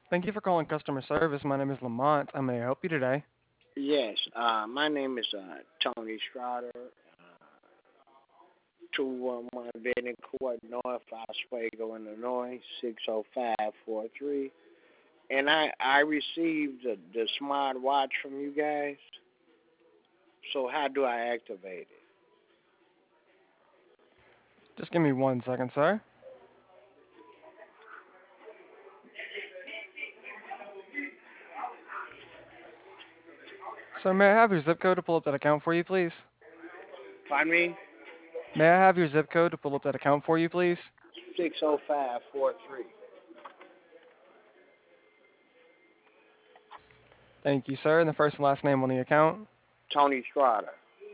Thank you for calling customer service. My name is Lamont. How may I help you today? Yes, my name is Tony Strider, 211 Benning Court, North Oswego, Illinois, 60543. And I received the smart watch from you guys. So how do I activate it? Just give me 1 second, sir. Sir, may I have your zip code to pull up that account for you, please? Pardon me? May I have your zip code to pull up that account for you, please? 60543. Thank you, sir. And the first and last name on the account? Tony Strider.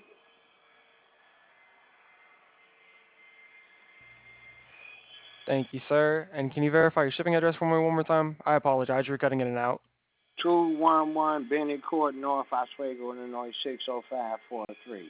Thank you, sir. And can you verify your shipping address for me one more time? I apologize, you're cutting in and out. 211 Benning Court, North Oswego, Illinois, 60543.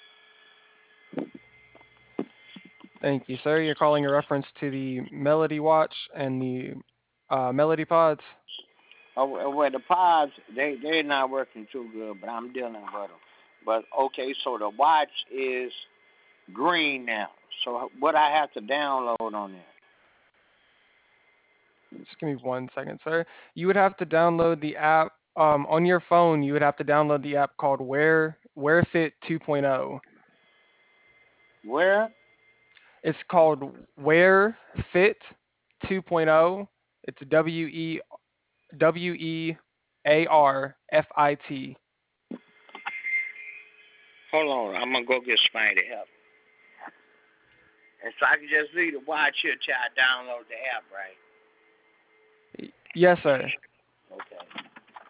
Thank you, sir. You're calling in reference to the Melody Watch and the Melody Pods? Well, the pods they're not working too good, but I'm dealing with them. But okay, so the watch is green now. So what I have to download on there? Just give me 1 second, sir. You would have to download the app on your phone. You would have to download the app called WearFit 2.0. Where? It's called WearFit 2.0. It's WearFit. Hold on, I'm gonna go get somebody to help. And so I can just leave the watch here till I download the app, right? Yes, sir. Okay.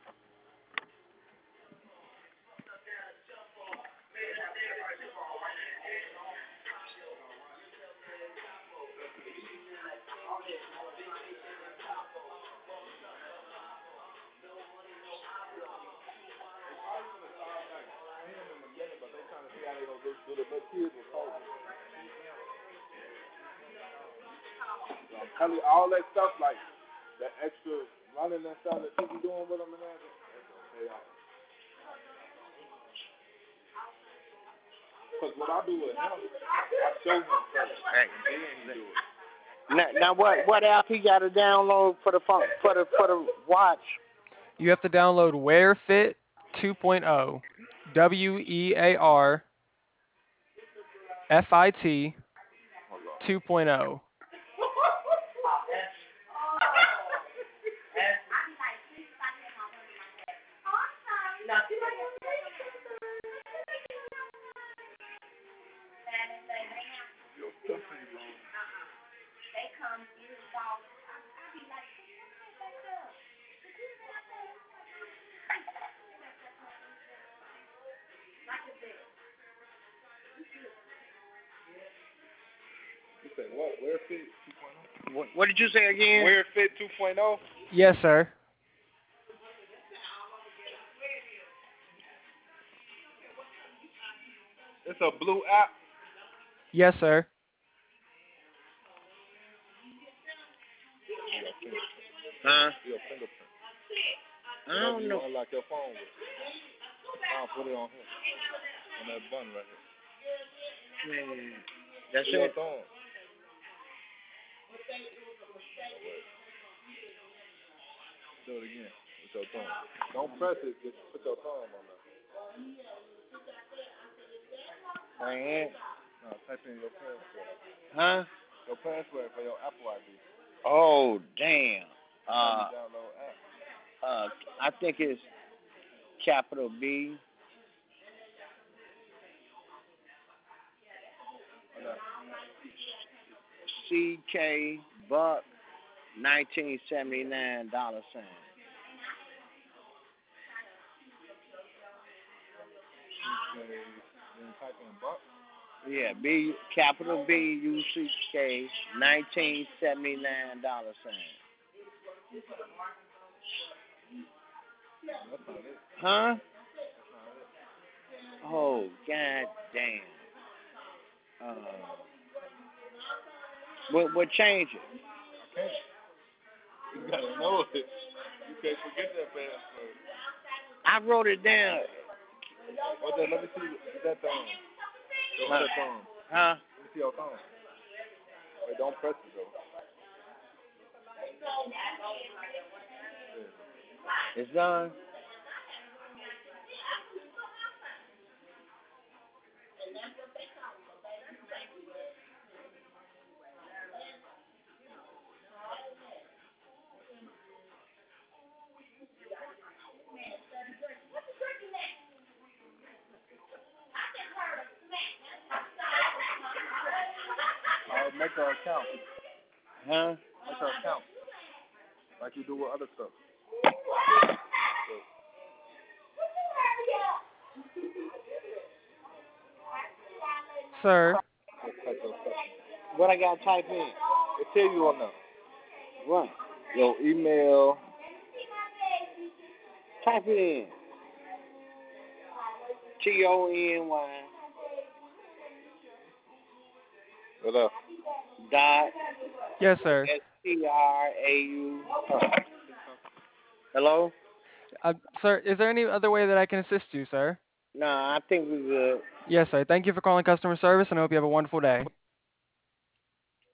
I'm telling you, all that stuff, like that extra running and stuff that people doing with them and that, that's pay off. Because what I do with him, I show him first, Right. and then he do it. Now what app he got to download for the phone for the watch? You have to download WearFit 2.0. WearFit Hold on. 2.0. Your stuff ain't wrong. You say what? Where Fit 2.0? What did you say again? Where Fit 2.0? Yes, sir. It's a blue app. Yes, sir. Huh? Your fingerprint. I don't You know. unlock your phone with. I'll put it on here. On that button right here. That's Your it. thumb. Do it again with your thumb. Don't press it. Just put your thumb on there. Right here. No, type in your password. Huh? Your password for your Apple ID. Oh damn. How you download app. I think it's capital B. CK Buck 1979 $. Okay. Then type in buck. Yeah, B capital B U C K 1979 $. That's not it. Huh? That's not it. Oh god damn. What change it? I can't. You gotta know it. You can't forget that password. I wrote it down. What that? Let me see. Is that your Huh? other thumb? Huh? Let me see your thumb. Wait, don't press it though. It's done. Make her account. Huh? Make her account. Like you do with other stuff. Sir, Just type your stuff. What I gotta type in? It tell you on there. What? Your email. Type it in. Tony What else? dot yes, sir. STRAU. Hello? Sir, is there any other way that I can assist you, sir? Nah, I think we good. Yes, sir. Thank you for calling customer service, and I hope you have a wonderful day.